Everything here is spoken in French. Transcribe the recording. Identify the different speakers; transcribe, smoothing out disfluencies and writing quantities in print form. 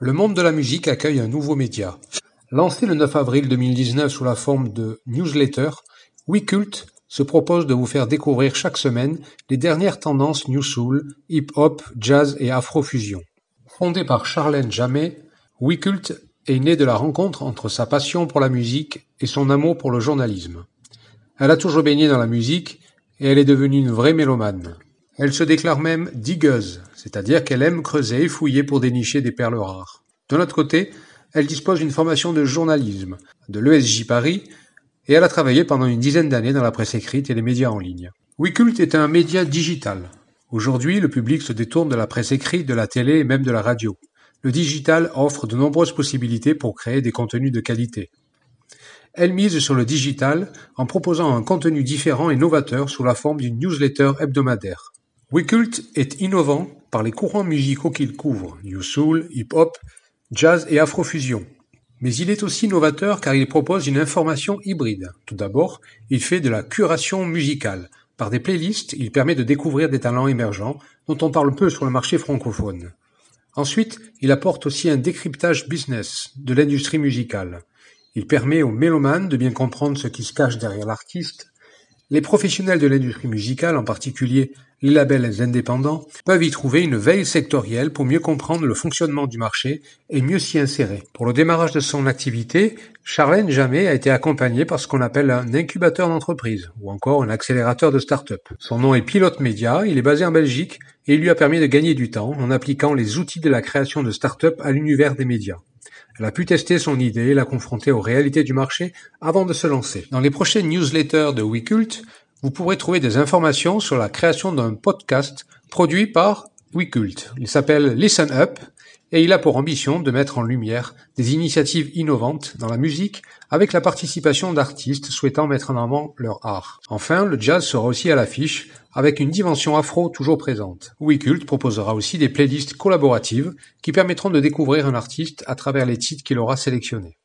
Speaker 1: Le monde de la musique accueille un nouveau média. Lancé le 9 avril 2019 sous la forme de newsletter, WeCult se propose de vous faire découvrir chaque semaine les dernières tendances New Soul, hip-hop, jazz et afrofusion. Fondé par Charlène Jammet, WeCult est né de la rencontre entre sa passion pour la musique et son amour pour le journalisme. Elle a toujours baigné dans la musique et elle est devenue une vraie mélomane. Elle se déclare même digueuse, c'est-à-dire qu'elle aime creuser et fouiller pour dénicher des perles rares. De l'autre côté, elle dispose d'une formation de journalisme, de l'ESJ Paris, et elle a travaillé pendant une dizaine d'années dans la presse écrite et les médias en ligne. WeCult est un média digital. Aujourd'hui, le public se détourne de la presse écrite, de la télé et même de la radio. Le digital offre de nombreuses possibilités pour créer des contenus de qualité. Elle mise sur le digital en proposant un contenu différent et novateur sous la forme d'une newsletter hebdomadaire. WeCult est innovant par les courants musicaux qu'il couvre, New Soul, hip-hop, jazz et afrofusion. Mais il est aussi novateur car il propose une information hybride. Tout d'abord, il fait de la curation musicale. Par des playlists, il permet de découvrir des talents émergents dont on parle peu sur le marché francophone. Ensuite, il apporte aussi un décryptage business de l'industrie musicale. Il permet aux mélomanes de bien comprendre ce qui se cache derrière l'artiste. Les professionnels de l'industrie musicale, en particulier les labels indépendants, peuvent y trouver une veille sectorielle pour mieux comprendre le fonctionnement du marché et mieux s'y insérer. Pour le démarrage de son activité, Charlène Jammet a été accompagnée par ce qu'on appelle un incubateur d'entreprise ou encore un accélérateur de start-up. Son nom est Pilote Média, il est basé en Belgique et il lui a permis de gagner du temps en appliquant les outils de la création de start-up à l'univers des médias. Elle a pu tester son idée et la confronter aux réalités du marché avant de se lancer. Dans les prochaines newsletters de WeCult, vous pourrez trouver des informations sur la création d'un podcast produit par WeCult. Il s'appelle Listen Up et il a pour ambition de mettre en lumière des initiatives innovantes dans la musique avec la participation d'artistes souhaitant mettre en avant leur art. Enfin, le jazz sera aussi à l'affiche avec une dimension afro toujours présente. WeCult proposera aussi des playlists collaboratives qui permettront de découvrir un artiste à travers les titres qu'il aura sélectionnés.